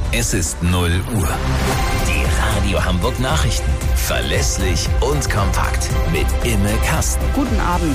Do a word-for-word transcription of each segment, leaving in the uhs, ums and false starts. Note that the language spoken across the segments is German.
Es ist null Uhr. Die Radio Hamburg Nachrichten. Verlässlich und kompakt. Mit Imme Kasten. Guten Abend.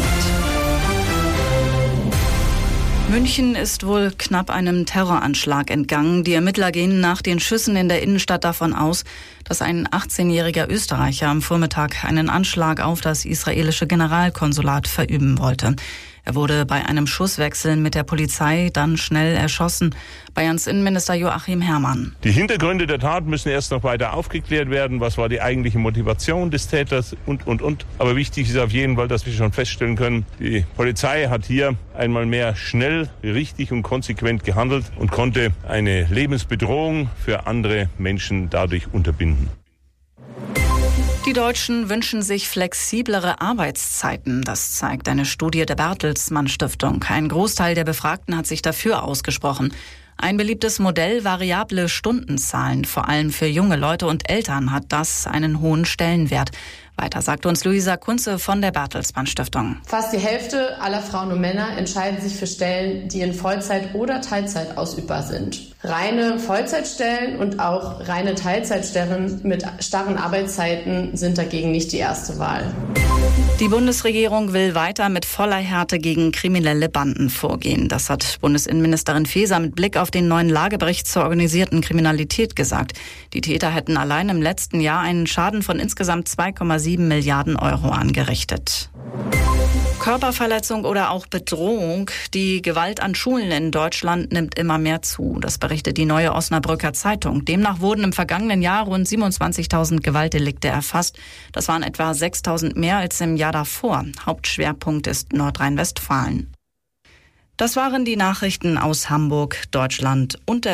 München ist wohl knapp einem Terroranschlag entgangen. Die Ermittler gehen nach den Schüssen in der Innenstadt davon aus, dass ein achtzehnjähriger Österreicher am Vormittag einen Anschlag auf das israelische Generalkonsulat verüben wollte. Er wurde bei einem Schusswechsel mit der Polizei dann schnell erschossen. Bayerns Innenminister Joachim Herrmann. Die Hintergründe der Tat müssen erst noch weiter aufgeklärt werden. Was war die eigentliche Motivation des Täters und, und, und. Aber wichtig ist auf jeden Fall, dass wir schon feststellen können, die Polizei hat hier einmal mehr schnell, richtig und konsequent gehandelt und konnte eine Lebensbedrohung für andere Menschen dadurch unterbinden. Die Deutschen wünschen sich flexiblere Arbeitszeiten. Das zeigt eine Studie der Bertelsmann Stiftung. Ein Großteil der Befragten hat sich dafür ausgesprochen. Ein beliebtes Modell, variable Stundenzahlen, vor allem für junge Leute und Eltern, hat das einen hohen Stellenwert. Weiter sagt uns Luisa Kunze von der Bertelsmann Stiftung. Fast die Hälfte aller Frauen und Männer entscheiden sich für Stellen, die in Vollzeit oder Teilzeit ausübbar sind. Reine Vollzeitstellen und auch reine Teilzeitstellen mit starren Arbeitszeiten sind dagegen nicht die erste Wahl. Die Bundesregierung will weiter mit voller Härte gegen kriminelle Banden vorgehen. Das hat Bundesinnenministerin Faeser mit Blick auf den neuen Lagebericht zur organisierten Kriminalität gesagt. Die Täter hätten allein im letzten Jahr einen Schaden von insgesamt zwei Komma sieben Milliarden Euro angerichtet. Körperverletzung oder auch Bedrohung. Die Gewalt an Schulen in Deutschland nimmt immer mehr zu. Das berichtet die Neue Osnabrücker Zeitung. Demnach wurden im vergangenen Jahr rund siebenundzwanzigtausend Gewaltdelikte erfasst. Das waren etwa sechstausend mehr als im Jahr davor. Hauptschwerpunkt ist Nordrhein-Westfalen. Das waren die Nachrichten aus Hamburg, Deutschland und der